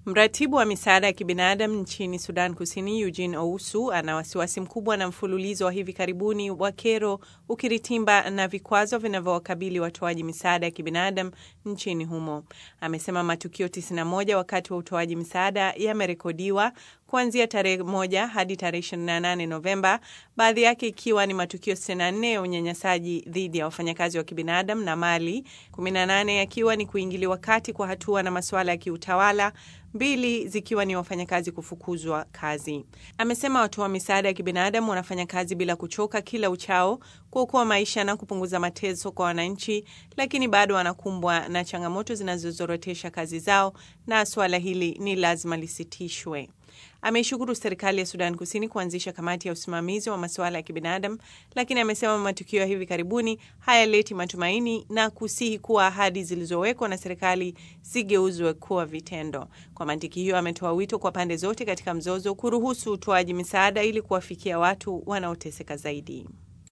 Mratibu wa misaada ya kibinadamu nchini Sudan Kusini, Eugene Owusu, ana wasiwasi mkubwa na mfululizo wa hivi karibuni wa kero, ukiritimba na vikwazo vinavyowakabili watoaji misaada ya kibinadamu nchini humo. Amesema matukio 91 wakati wa utoaji misaada yamerekodiwa kuanzia tarehe 1 hadi tarehe 28 Novemba, baadhi yake ikiwa ni matukio 64 ya unyanyasaji dhidi ya wafanyakazi wa kibinadamu na mali, 18 yakiwa ni kuingiliwa kati kwa hatua na masuala ya kiutawala, 2 zikiwa ni wafanyakazi kufukuzwa kazi. Amesema watoa misaada ya kibinadamu wanafanya kazi bila kuchoka kila uchao kuokoa maisha na kupunguza mateso kwa wananchi, lakini bado wanakumbwa na changamoto zinazozorotesha kazi zao na suala hili ni lazima lisitishwe. Ameishukuru serikali ya Sudan Kusini kuanzisha kamati ya usimamizi wa masuala ya kibinadamu, lakini amesema matukio ya hivi karibuni hayaleti matumaini na kusihi kuwa ahadi zilizowekwa na serikali zigeuzwe kuwa vitendo. Kwa mantiki hiyo, ametoa wito kwa pande zote katika mzozo kuruhusu utoaji misaada ili kuwafikia watu wanaoteseka zaidi.